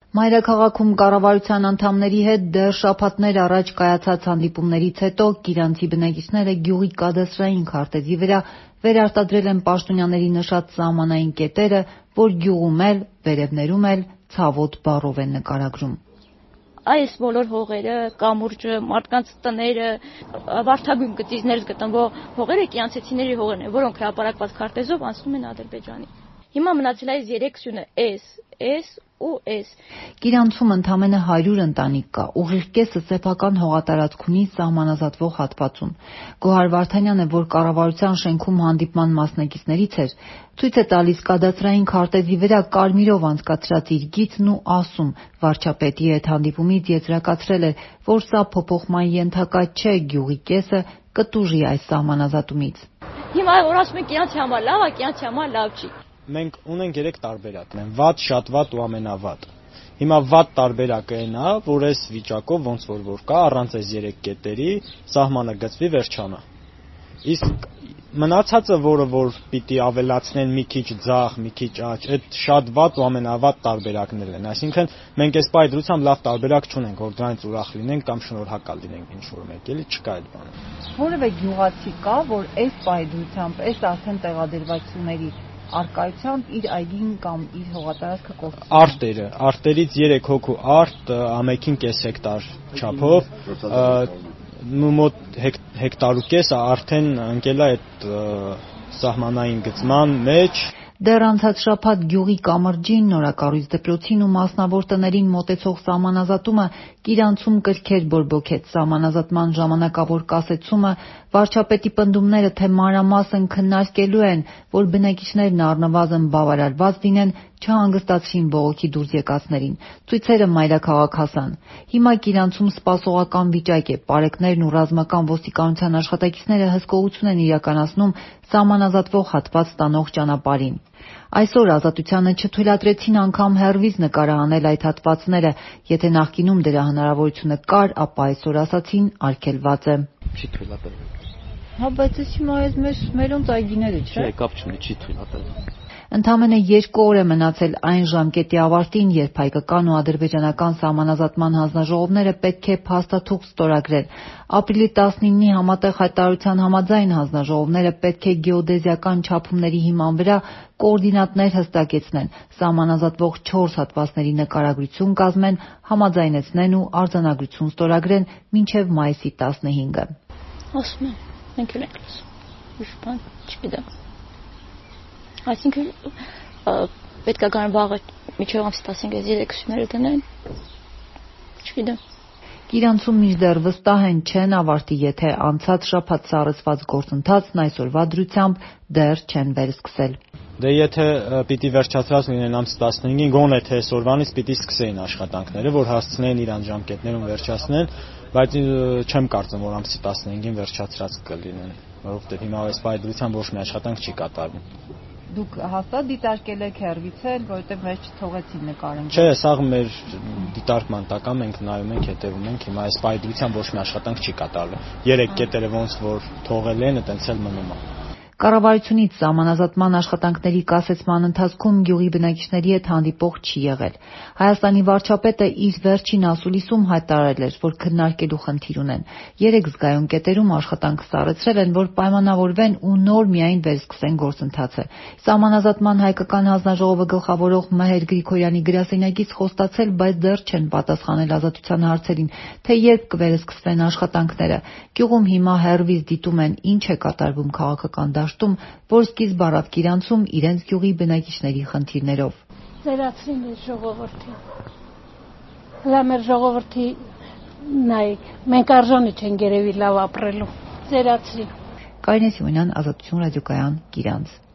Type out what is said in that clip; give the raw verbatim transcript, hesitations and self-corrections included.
Մայրաքաղաքում կառավարության անդամների հետ դեռ շաբաթներ առաջ կայացած հանդիպումներից հետո Կիրանցի բնակիչները գյուղի կադաստրային քարտեզի վրա վերարտադրել են պաշտոնյաների նշած սահմանային կետերը, որ գյուղում էլ, վերևներում էլ ցավոտ բառով են նկարագրում։ Այս բոլոր հողերը, կամուրջը, մարդկանց տները, վարդագույն գծիզներ գտնվող հողերը կիրանցիների հողերն են, որոնք հրապարակված քարտեզով անցնում են Ադրբեջանի։ Հիմա մնացել է այս երեք սյունը՝ S, S ու S։ Կիրանցում ընդամենը հարյուր ընտանիք կա, ուղիղ կեսը սեփական հողատարածք ունի սահմանազատվող հատվածում։ Գոհար Վարդանյանը, որ կառավարության շենքում հանդիպման մասնակիցներից էր, ցույց է տալիս կադաստրային քարտեզի վրա կարմիրով անցկացրած իր գիծն ու ասում, վարչապետի հետ հանդիպումից եզրակացրել է, որ սա փոփոխման ենթակա չէ, գյուղի կեսը կտուժի այս սահմանազատումից։ Հիմա որ ասում են կիրանցի համար լավ է, կիրանցի համար լավ չի։ Մենք ունենք երեք տարբերակ, վատ, շատ վատ ու ամենավատ։ Հիմա վատ տարբերակը այն է, որ այս վիճակով ոնց որ որ կա, առանց այս երեք կետերի սահմանը գծվի վերջանա։ Իսկ մնացածը, որը որ պիտի ավելացնեն մի քիչ ձախ, մի քիչ աջ, այդ շատ վատ ու ամենավատ տարբերակներն են։ Այսինքն մենք այս պայդրությամբ լավ տարբերակ չունենք, որ դրանից ուրախ լինենք կամ շնորհակալ լինենք ինչ-որ մեկ, էլի չկա այդ բանը։ Որևէ գյուղացի կա, որ այս պայդրությամբ, այս արդեն տեղադրված սյուների արկայությամբ իր այգին կամ իր հողատարածքը կորցնում։ Արտերը, արտերից երեք հոգու արտ, ամեքին կես հեկտար չափով, մոտ հեկտար ու կեսը արդեն ընկել է այդ սահմանային գծման մեջ։ Դեռ անցած շաբաթ գյուղի կամրջին, նորակառույց դպրոցին ու մասնավոր տներին մոտեցող սահմանազատումը Կիրանցում կրքեր բորբոքեց։ Սահմանազատման ժամանակավոր կասեցումը, վարչապետի պնդումները, թե մանրամասն քննարկելու են, որ բնակիչներն առնվազն բավարարված լինեն, չհանգստացրին բողոքի դուրս եկածներին։ Ցույցերը մայրաքաղաք հասան։ Հիմա Կիրանցում սպասողական վիճակ է։ Պարեկներն ու ռազմական ոստիկանության աշխատակիցները հսկողություն են իրականացնում սահմանազատվող հատված ստանող ճանապարհին։ Այսօր Ազատությանը չթույլատրեցին անգամ հեռվից նկարահանել այդ հատվածները։ Եթե նախկինում դրա հնարավորությունը կար, ապա այսօր ասացին արգելված է։ Չի թույլատրվել։ Հա, բայց ես հիմա այս մեր մերոնց այգիները, չէ՞։ Չէ, կապ չունի, չի թույլատրվել։ Ընդամենը երկու օր է մնացել այն ժամկետի ավարտին, երբ հայկական ու ադրբեջանական սահմանազատման հանձնաժողովները պետք է փաստաթուղթ ստորագրեն։ Ապրիլի տասնինի համատեղ հայտարարության համաձայն հանձնաժողովները պետք է գեոդեզիական չափումների հիման վրա կոորդինատներ հստակեցնեն, սահմանազատվող չորս հատվածների նկարագրություն կազմեն, համաձայնեցնեն ու արձանագրություն ստորագրեն մինչև մայիսի տասնհինգը։ Ասում են, մենք էլ ենք լսում։ Ուրիշ բան չգիտեմ։ Այսինքն պետք է գան վաղը միջև ամսի տասնհինգը երեք սյուները դնեն։ Չգիտեմ։ Կիրանցում մինչդեռ վստահ են չեն ավարտի, եթե անցած շաբաթ սառեցված գործընթացն այսօրվա դրությամբ դեռ չեն վերսկսել։ Դե եթե պիտի վերջացած լինեն ամսի տասնհինգին, գոնե թե այսօրվանից պիտի սկսեին աշխատանքները, որ հասցնեն իրան ժամկետներում վերջացնեն, բայց չեմ կարծում, որ ամսի տասնհինգին վերջացած կլինեն, որովհետև հիմա այս պայդրությամբ ոչ մի աշխատանք չի կատարվում։ Դուք հաստատ դիտարկել եք հեռվից էլ, որովհետև մեզ չթողեցին նկարենք։ Չէ, սա մեր դիտարկման տակ է, մենք նայում ենք, հետևում ենք, հիմա այս պայդրությամբ ոչ մի աշխատանք չի կատարվում։ Երեք կետերը ոնց որ թողել են, այտենց էլ մնում է։ Կառավարությունից սահմանազատման աշխատանքների կասեցման ընթացքում գյուղի բնակիչների հետ հանդիպող չի եղել։ Հայաստանի վարչապետը իր վերջին ասուլիսում հայտարարել էր, որ քննարկելու խնդիր ունեն։ Երեք զգայուն կետերում աշխատանք սառեցրել են, որ պայմանավորվեն ու նոր միայն վերսկսեն գործընթացը։ Սահմանազատման հայկական հանձնաժողովը գլխավորող Մհեր Գրիգորյանի գրասենյակից խոստացել, բայց դեռ չեն պատասխանել Ազատության հարցերին, թե երբ կվերսկսվեն աշխատանքները։ Գյուղում հիմա հեռվից դիտում են ինչ է կատարվում քաղաքական դաշտում, որ սկիզբ առավ Կիրանցում իրենց գյուղի բնակիչների խնդիրներով։ Ձերացրին մեր ժողովրդին։ Հլա մեր ժողովրդի նայեք, մենք արժանի չենք երևի լավ ապրելու։ Ձերացրին։ Կարինե Սիմոնյան, Ազատություն ռադիոկայան, Կիրանց։